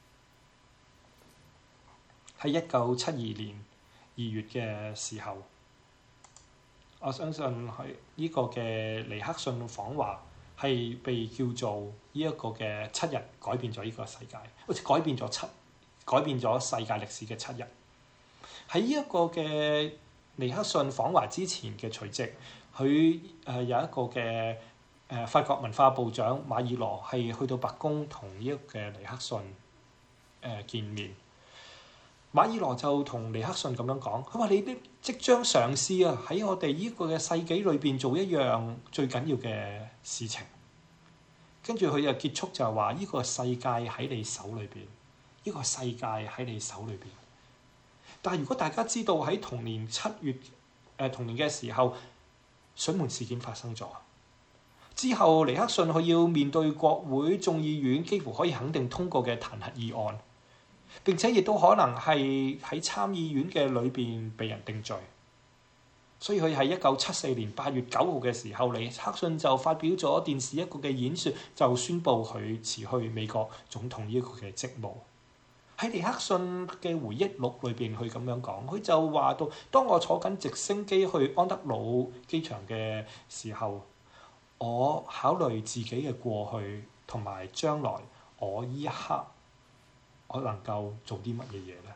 喺一九七二年二月嘅時候，我相信係呢個嘅尼克遜訪華係被叫做呢一個嘅七日改變咗呢個世界，好似改變咗七。改變咗世界歷史嘅七日。喺呢一個嘅尼克遜訪華之前嘅除夕，佢誒有一個嘅誒法國文化部長馬爾羅係去到白宮同呢一個嘅尼克遜誒見面。馬爾羅就同尼克遜咁樣講，佢話：你啲即將嘗試啊，喺我哋呢個嘅世紀裏邊做一樣最緊要嘅事情。跟住佢又結束就係話：呢個世界喺你手裏邊。呢個世界喺你手裏邊，但係如果大家知道喺同年七月誒、呃、同年嘅時候，水門事件發生咗之後，尼克遜佢要面對國會眾議院幾乎可以肯定通過嘅彈劾議案，並且亦都可能係喺參議院嘅裏邊被人定罪。所以佢喺一九七四年八月九號嘅時候，尼克遜就發表咗電視一個嘅演說，就宣布佢辭去美國總統呢個嘅職務。喺尼克遜嘅回憶錄裏邊，佢咁樣講，佢就話到：當我坐緊直升機去安德魯機場嘅時候，我考慮自己嘅過去同埋將來，我依一刻我能夠做啲乜嘢嘢咧？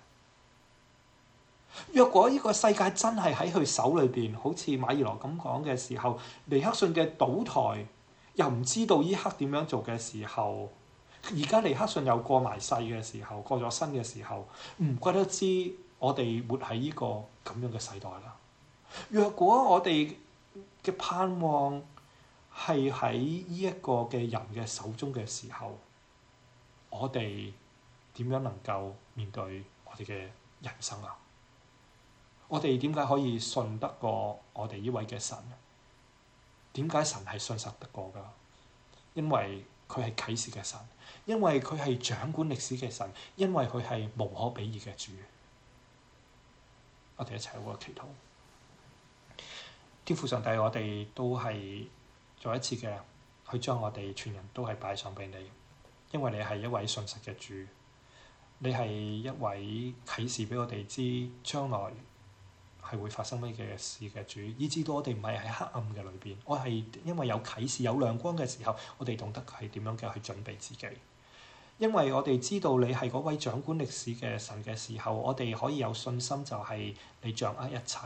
若果呢個世界真係喺佢手裏邊，好似馬爾羅咁講嘅時候，尼克遜嘅倒台又唔知道依刻點樣做嘅時候。而家尼克遜又過埋世嘅時候，過咗身嘅時候，唔怪得知我哋活喺呢個咁樣嘅世代啦。若果我哋嘅盼望係喺呢一個嘅人嘅手中嘅時候，我哋點樣能夠面對我哋嘅人生啊？我哋點解可以信得過我哋呢位嘅神？點解神係信實得過㗎？因為佢係啟示嘅神，因為佢係掌管歷史嘅神，因為佢係無可比擬嘅主。我哋一齊為佢祈禱。 天父上帝，我哋都係再一次嘅去將我哋全人都係擺上俾你，因為你係一位信實嘅主，你係一位啟示俾我哋知將來係會發生乜嘢事嘅主，以至到我哋唔係喺黑暗嘅裏邊，我係因為有啟示有亮光嘅時候，我哋懂得係點樣嘅去準備自己。因為我哋知道你係嗰位掌管歷史嘅神嘅時候，我哋可以有信心，就係你掌握一切，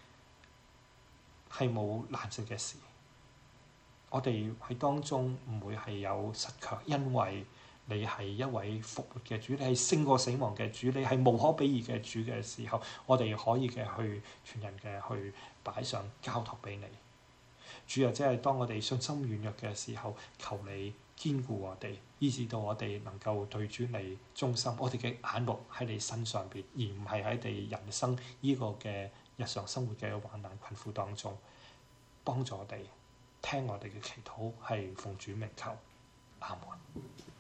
係冇難成嘅事。我哋喺當中唔會係有失卻，因為你係一位復活嘅主，你係勝過死亡嘅主，你係無可比擬嘅主嘅時候，我哋可以嘅去全人嘅去擺上交託俾你。主啊，即係當我哋信心軟弱嘅時候，求你堅固我哋，以致到我哋能夠對主你忠心，我哋嘅眼目喺你身上邊，而唔係喺你人生呢個嘅日常生活嘅患難困苦當中。幫助我哋聽我哋嘅祈禱，係奉主名求，阿門。